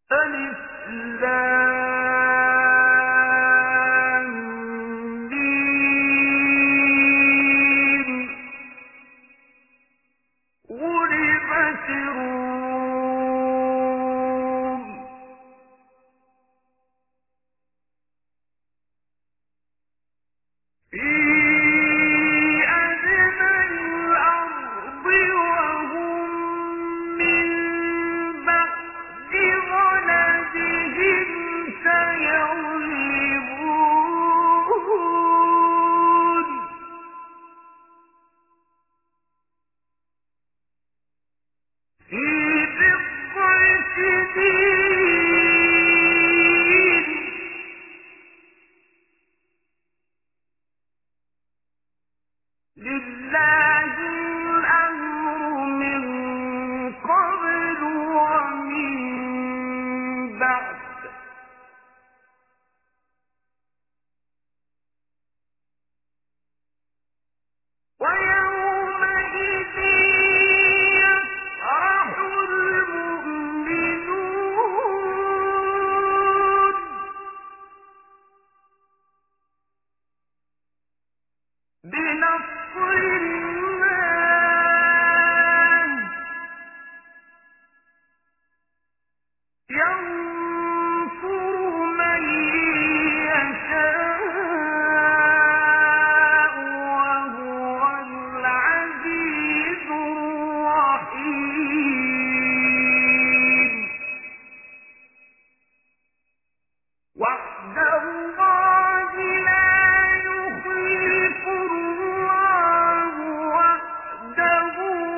ألف لام ميم. غلبت الروم في أدنى الأرض وهم من بعد غلبهم سيغلبون في بضع سنين. لله الأمر من قبل ومن بعد ويومئذ يفرح المؤمنون بنصر الله ينصر من يشاء وهو العزيز الرحيم. وعد الله لا يخلف الله وعده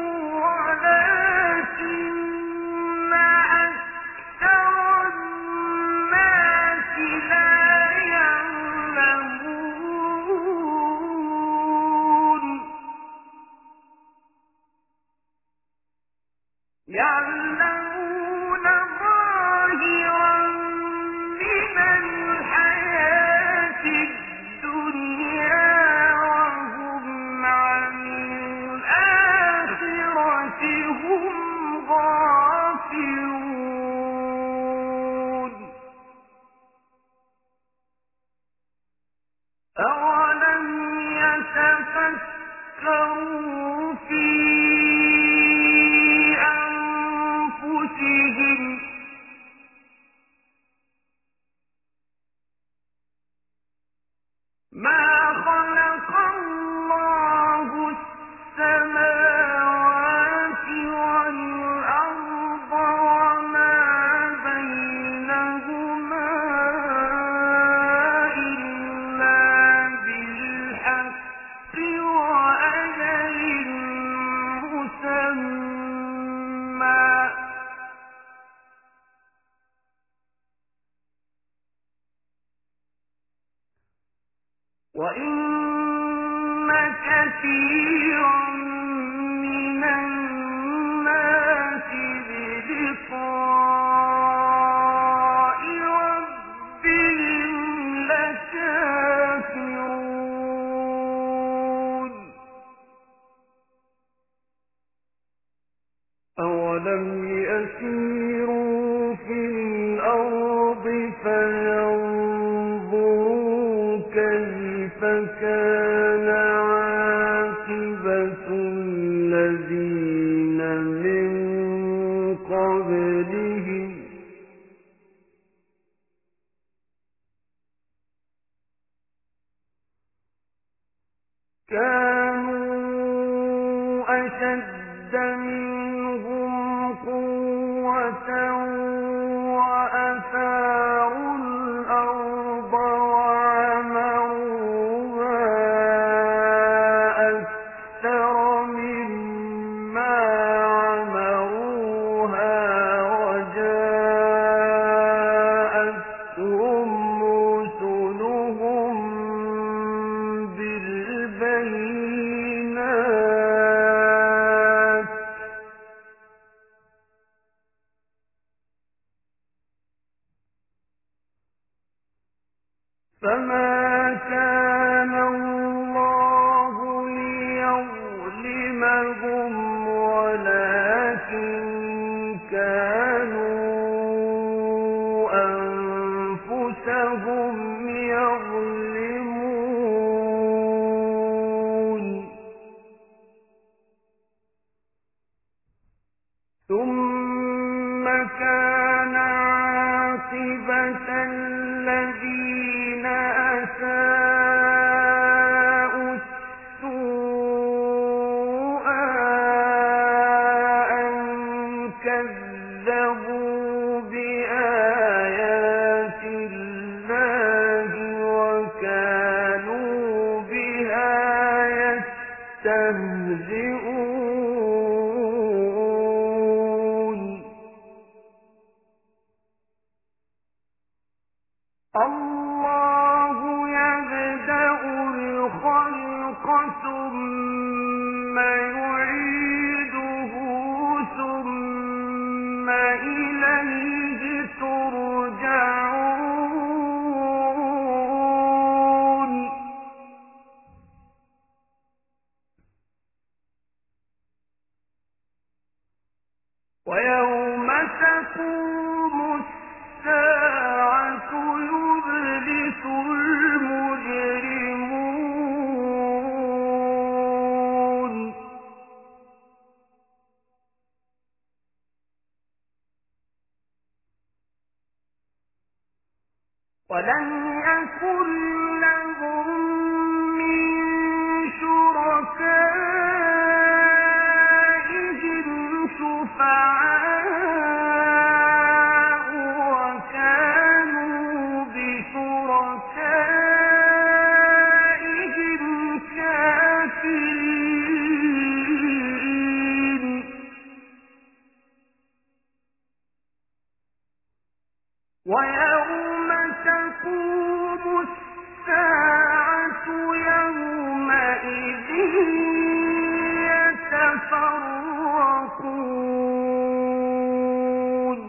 ولكن أكثر الناس لا يعلمون. يعلمون ظاهرا من الحياة الدنيا وهم عن الآخرة هم غافلون. أولم يتفكروا في أنفسهم ما خلق الله السماوات والأرض وما بينهما إلا بالحق وأجل مسمى وإن كثيرا من الناس بلقاء ربهم لكافرون. أولم يسيروا في الأرض فينظروا كيف كان عاقبة الذين من قبلهم كانوا أشد منهم قوة وأثاروا الأرض وعمروها أكثر مما عمروها وجاءتهم رسلهم بالبينات فما كان الله ليظلمهم ولكن كانوا كان عاقبة الذين أساءوا السوء أن كذبوا بآيات الله وكانوا بها يستهزئون. الله يبدأ الخلق ثم يعيده ثم إليه ترجعون. ويوم تقوم الساعة يبلس المجرمون. ولم يكن لهم من شركائهم شفعاء وكانوا بشركائهم كافرين. ويوم تقوم الساعة يومئذ يتفرقون.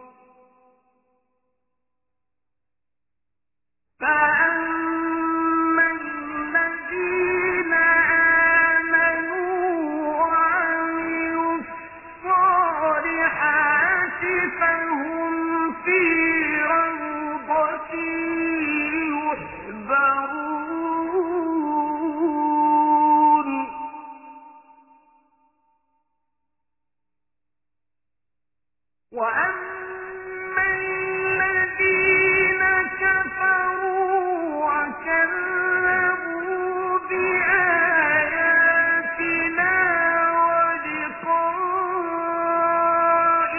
فأما الذين آمنوا وعملوا الصالحات فهم في روضة يحبرون. وأما الذين كفروا وكذبوا بآياتنا ولقاء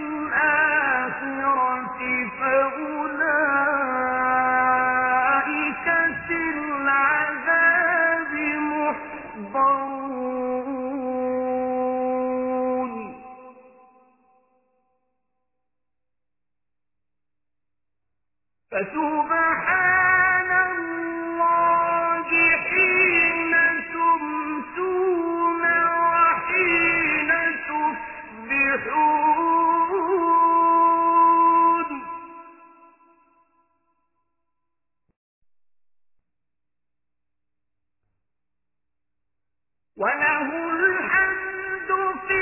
الآخرة فأولئك في العذاب محضرون. فسبحان الله حين تمسون وحين تصبحون. وله الحمد في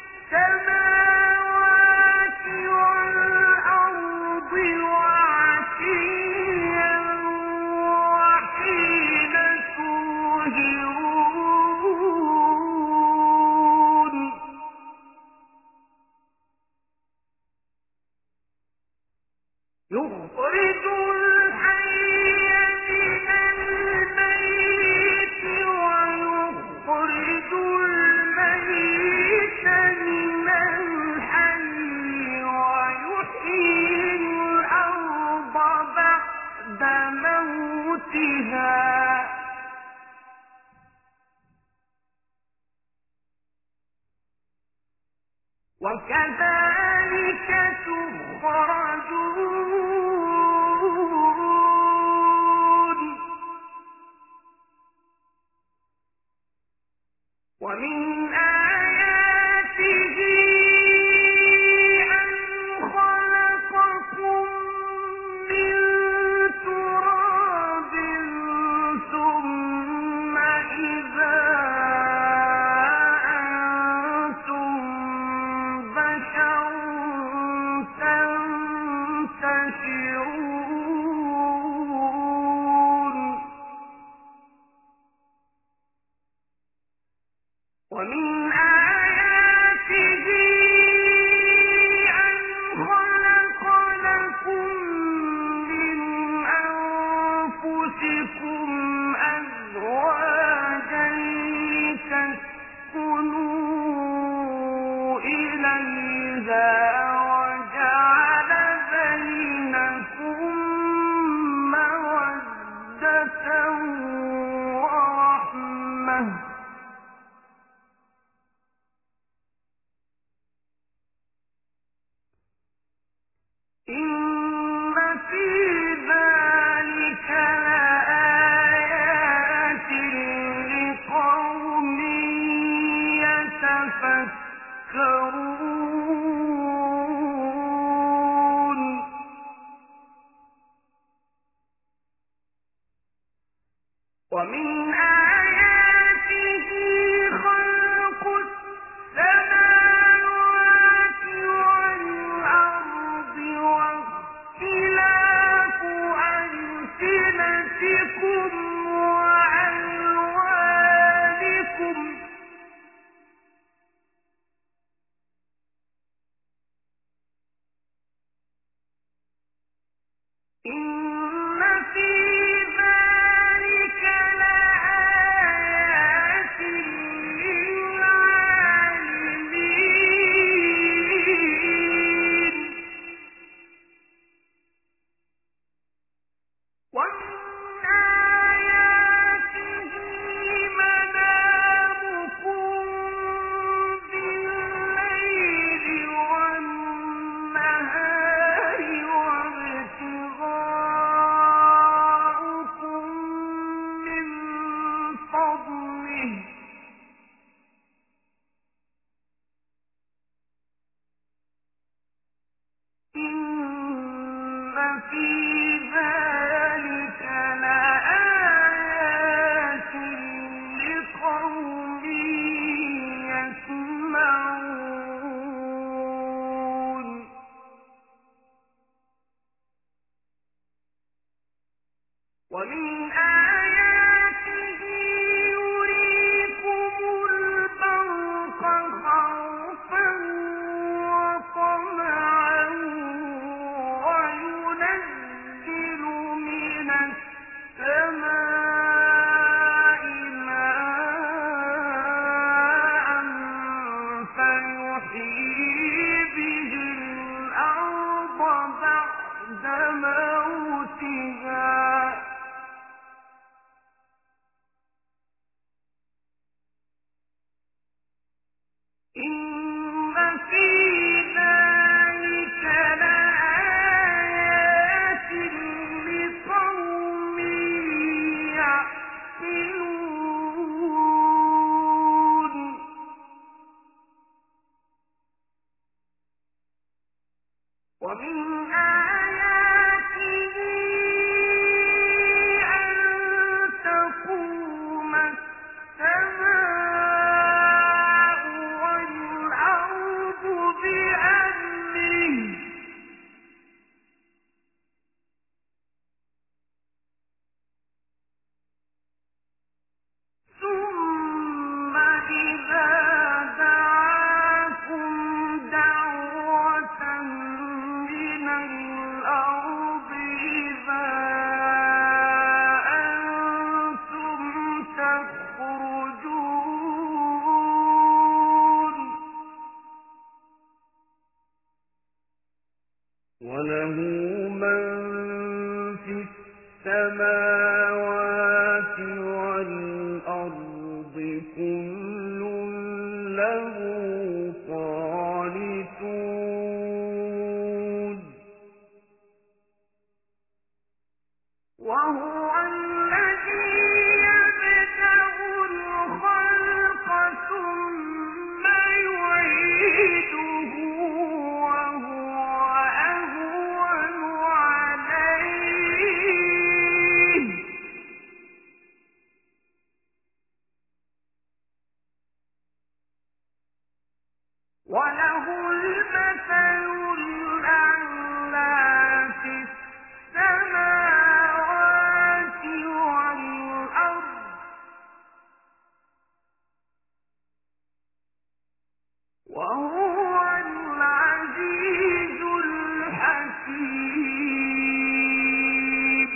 السماوات والأرض وعشيا وحين تظهرون. يخرج الحي من الميت ويخرج الميت من الحي ويحيي الأرض بعد موتها وكذلك تخرجون. ومن آياته أن خلقكم من تراب ثم إذا أنتم بشر تنتشرون. إن في ذلك لآيات للعالمين ومن آياته منامكم بالليل والنهار وابتغاؤكم من فضله إن في ذلك لآيات لقوم يسمعون ومن آياته يريكم البرق خوفا وطمعا وينزل من السماء ماء فيحيي به الأرض بعد موتها إن في ذلك لآيات لقوم يعقلون ومن آياته أن تقوم السماء والأرض بأمره ثم إذا دعاكم دعوة من الأرض إذا أنتم تخرجون وله من في السماوات والأرض كل له قانتون وهو الذي يبدأ الخلق ثم يعيده وهو أهون عليه وله المثل الأعلى في السماوات والأرض وهو العزيز الحكيم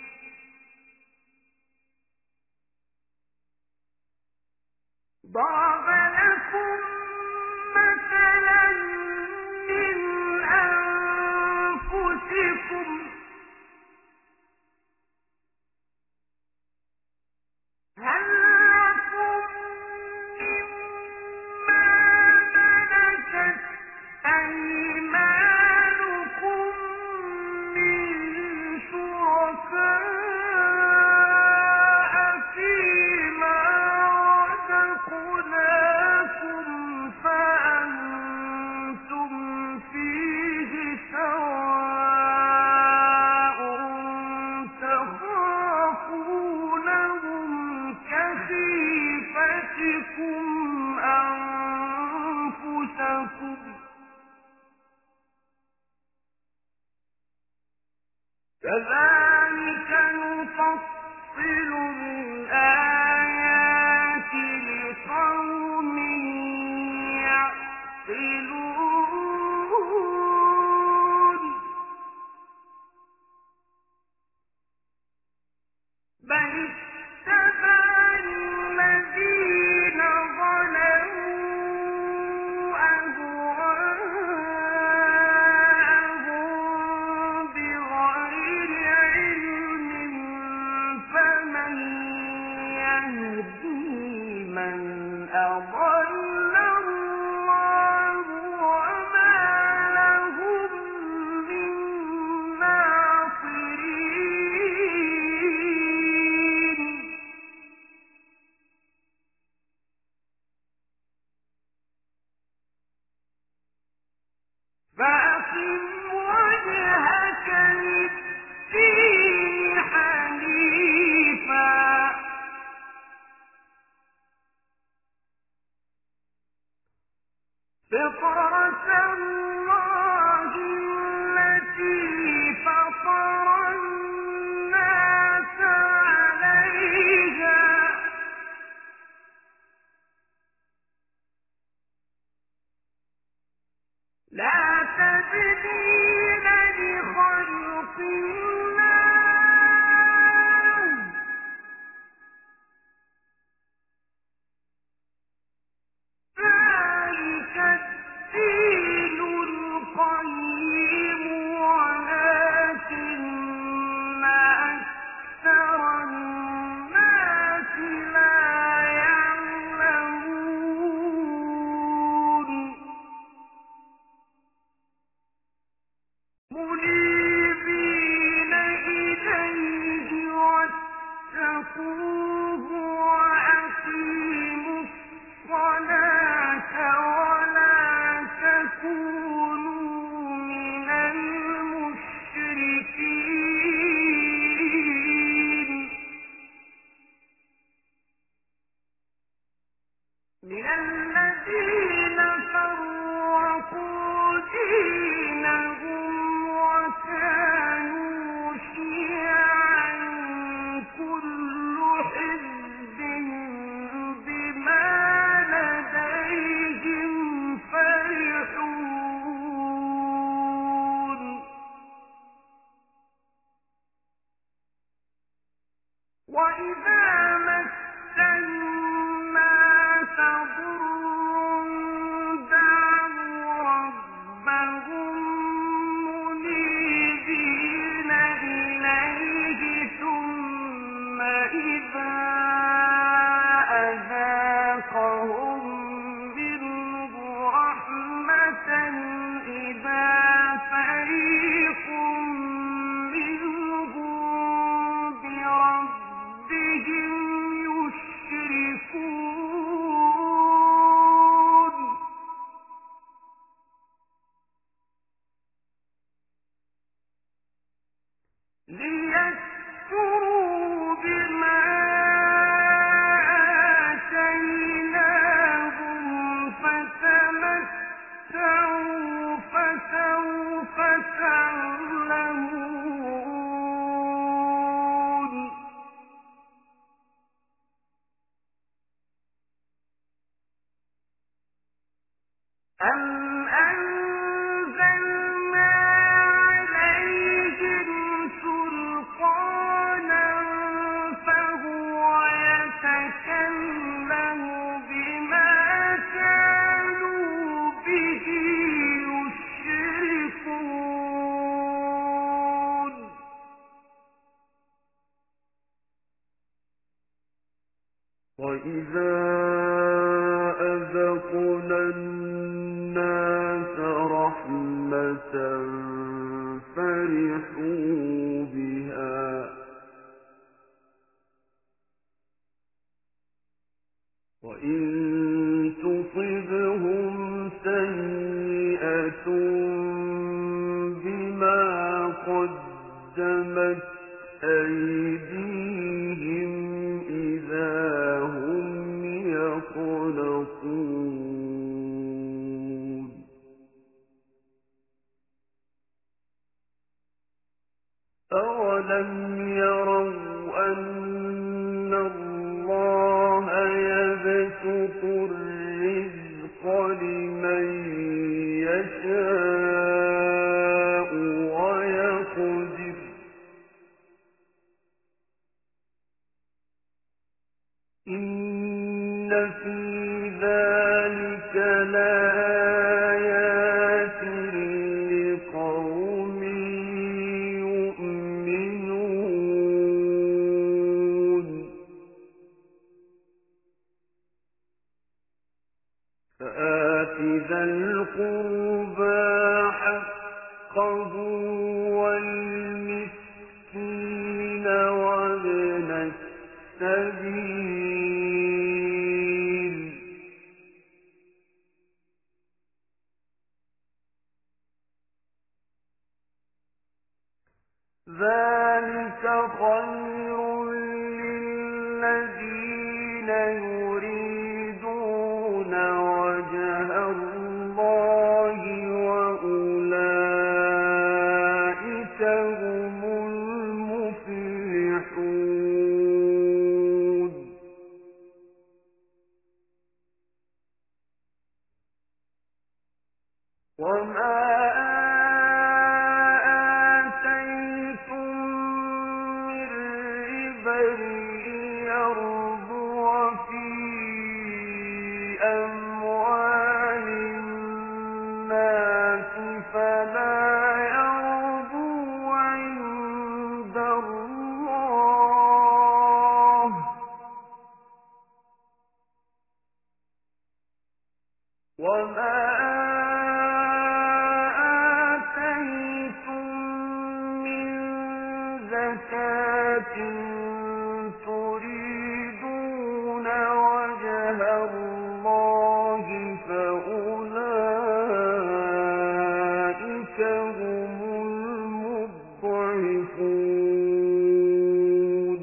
ضرب لكم مثلا من أنفسكم هل لكم مما ملكت أيمانكم من شركاء فيما رزقناكم فأنتم فيه سواء تخافونهم كخيفتكم أنفسكم كذلك نفصل الآيات لقوم يعقلون منيبين إليه واتقوه وأقيموا الصلاة ولا تكونوا من المشركين من الذين فرقوا دينهم وكانوا شيعا كل حزب بما لديهم فرحون وإذا مس الناس ضر دعوا ربهم منيبين إليه ثم إذا أذاقهم منه رحمة إذا فريق منهم بربهم يشركون ليكفروا بما آتيناهم فتمتعوا فسوف تعلمون أم أنزلنا عليهم سلطانا فهو يتكلم بما كانوا به يشركون وإذا أذقنا الناس رحمة فرحوا بها وإن تصبهم سيئة بما قدمت أيديهم إذا هم يقنطون أولم يروا أن الله يبسط الرزق لمن يشاء ويقدر إن في ذلك لآيات لقوم يؤمنون فآت ذا القربى حقه والمسكين وابن السبيل ذلك خير للذين يريدون وجه الله وأولئك هم المفلحون وما يربو في أموال الناس فلا يربو تريدون وجه الله فأولئك هم المضعفون.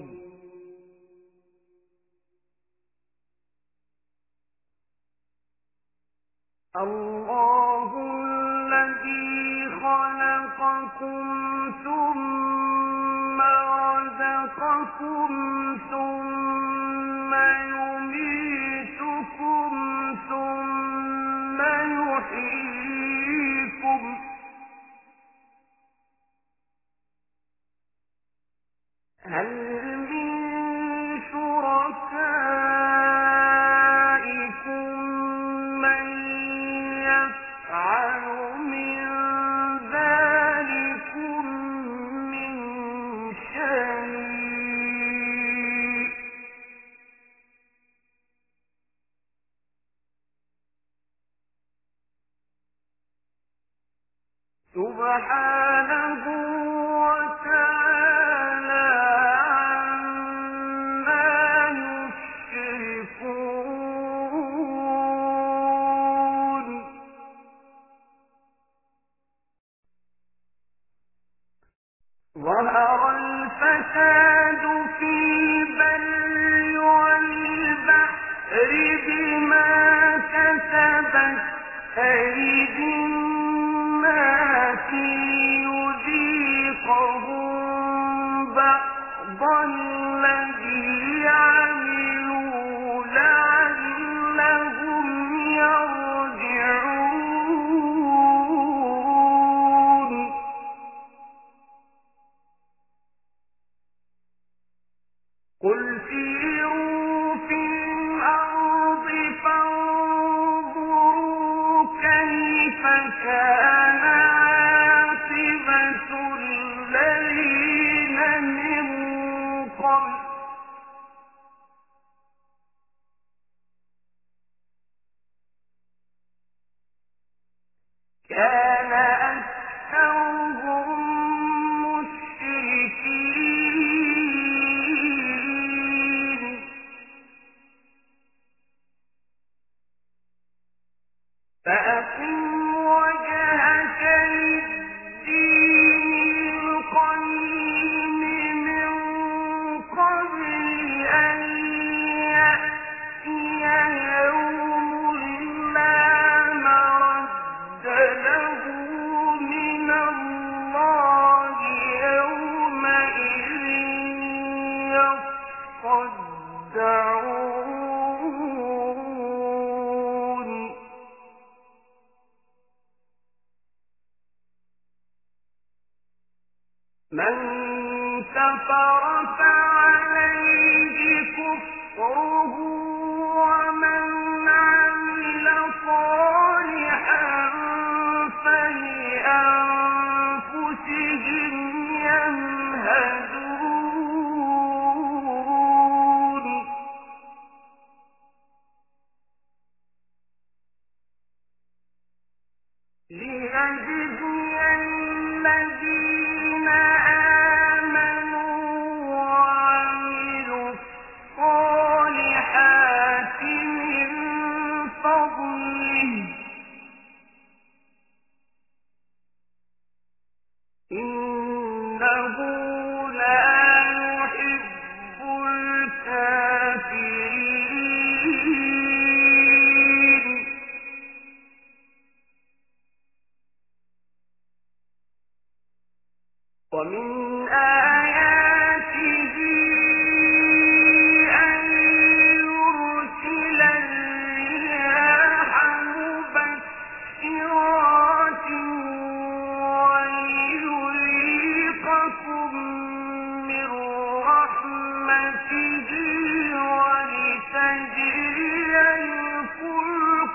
الله الذي خلقكم ثم رزقكم ثم يميتكم ثم يحييكم هل من شركائكم من يفعل من ذلكم من شيء سبحانه وتعالى عما يشركون. ظهر الفساد في البر والبحر بما كسبت أيدي الناس ليذيقهم بعض الذي عملوا لعلهم يرجعون. قل سيروا في الأرض فانظروا كيف كان عاقبة الذين من قبل كان أكثرهم مشركين. فأقم وجهك للدين القيم من قبل أن يأتي يوم لا مرد له من الله يومئذ يصدعون. من كفر فعليه كفره ومن عمل صالحا فلأنفسهم يمهدون. ليجزي الذين آمنوا وعملوا الصالحات من فضله إنه لا يحب الكافرين. ومن آياته أن يرسل الرياح مبشرات وليذيقكم من رحمته ولتجري الفلك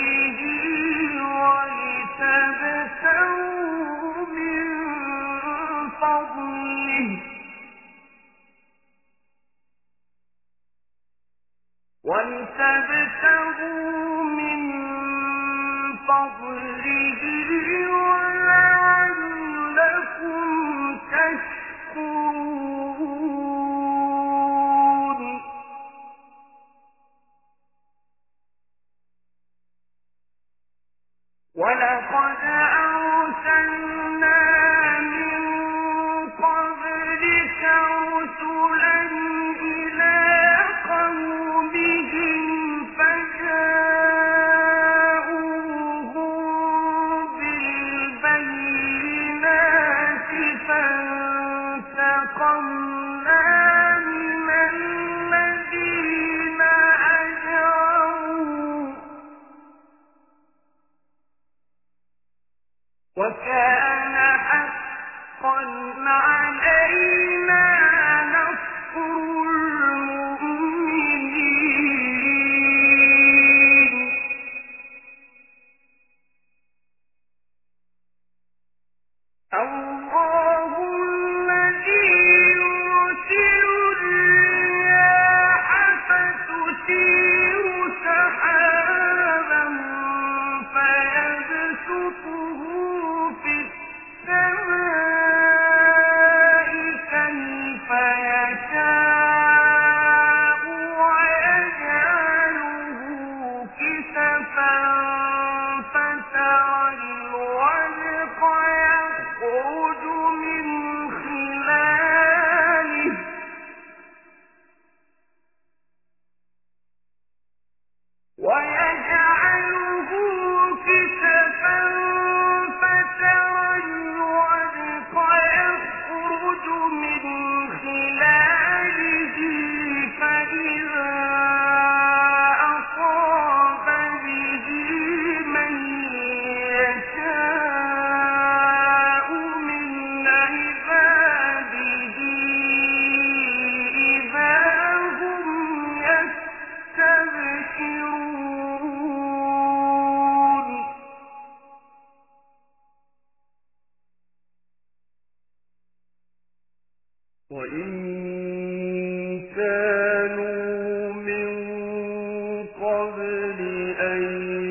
بأمره ولتبتغوا من من الذين أجرموا وكان حقا علينا نصر المؤمنين الله الذي يرسل الرياح فتثير سحابا فيبسطه في السماء كيف يشاء ويجعله كسفا فترى الودق يخرج من خلاله فإذا أصاب به من يشاء من عباده إذا هم يستبشرون وإن كانوا من قبل أن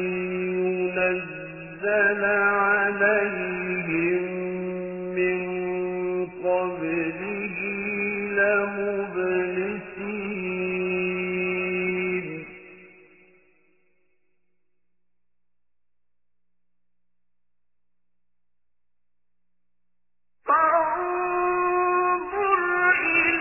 ينزل عليهم من قبله لمبلسين فانظر إلى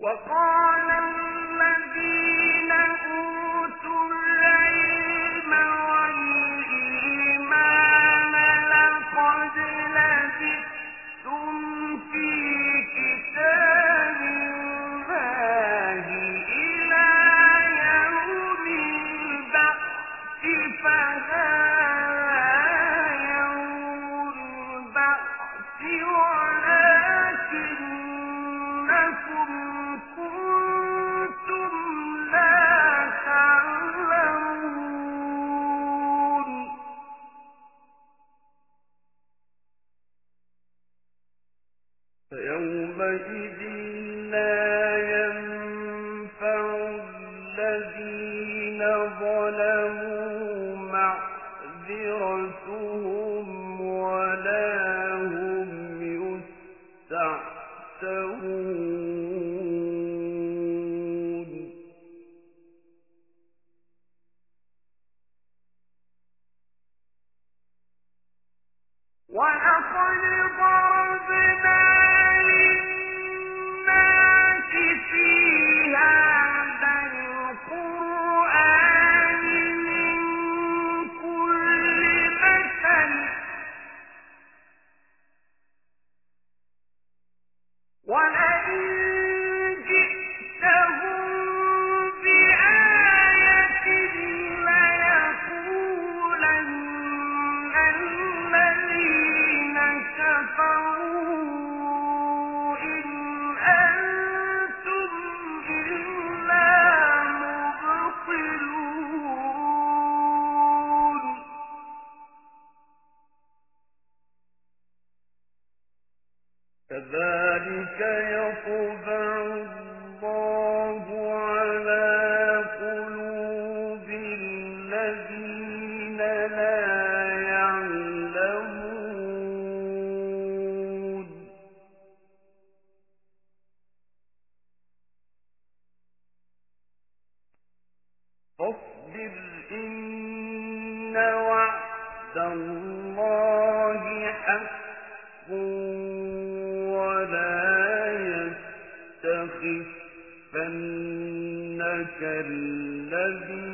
وقال الذين أوتوا العلم والإيمان لقد لبثتم في كتاب الله إلى يوم البعث فهذا يوم البعث ولكنكم كنتم لا تعلمون فيومئذ لا ينفع الذين ظلموا معذرتهم ولا هم يستعتبون ولقد ضربنا للناس في هذا القرآن من كل مثل ولئن جئتهم بآية ليقولن الذين كفروا إن أنتم إلا مبطلون كذلك يطبع الله على قلوب الذين لا يعلمون فاصبر إن وعد الله حق ولا يستخفنك الذين